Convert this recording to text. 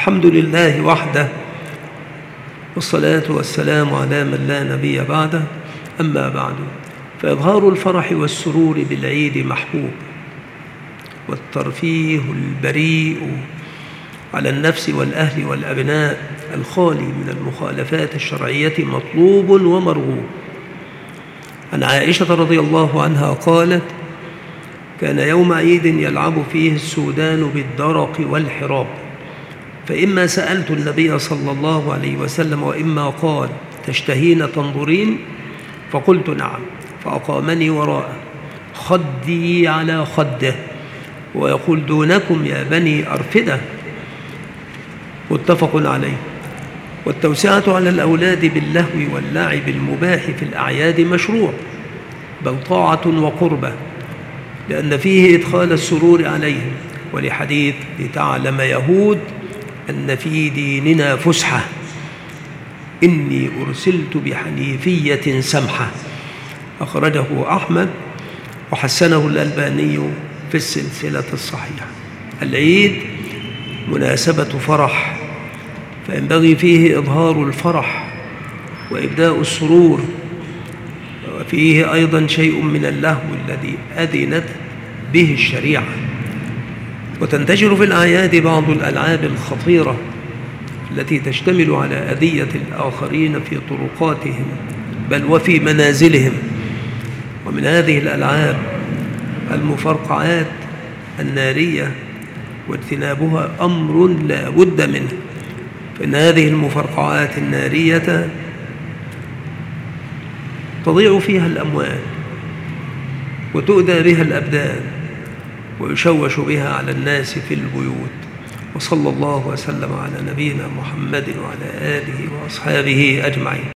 الحمد لله وحده، والصلاة والسلام على من لا نبي بعده. أما بعد، فإظهار الفرح والسرور بالعيد محبوب، والترفيه البريء على النفس والأهل والأبناء الخالي من المخالفات الشرعية مطلوب ومرغوب. عن عائشة رضي الله عنها قالت: كان يوم عيد يلعب فيه السودان بالدرق والحراب، فإما سألت النبي صلى الله عليه وسلم وإما قال: تشتهين تنظرين؟ فقلت: نعم. فأقامني وراءه خدي على خده ويقول: دونكم يا بني أرفدة. متفق عليه. والتوسعة على الأولاد باللهو واللعب المباح في الأعياد مشروع، بل طاعة وقربة، لأن فيه إدخال السرور عليهم، ولحديث: لتعلم يهود أن في ديننا فسحة، إني أرسلت بحنيفية سمحة. أخرجه أحمد وحسنه الألباني في السلسلة الصحيحة. العيد مناسبة فرح، فينبغي فيه إظهار الفرح وإبداء السرور، وفيه أيضا شيء من اللهو الذي أذنت به الشريعة. وتنتشر في الأعياد بعض الألعاب الخطيرة التي تشتمل على أذية الآخرين في طرقاتهم بل وفي منازلهم. ومن هذه الألعاب المفرقعات النارية، واجتنابها أمر لا بد منه، فإن هذه المفرقعات النارية تضيع فيها الأموال وتؤذى بها الأبدان ويشوش بها على الناس في البيوت. وصلى الله وسلم على نبينا محمد وعلى آله وأصحابه أجمعين.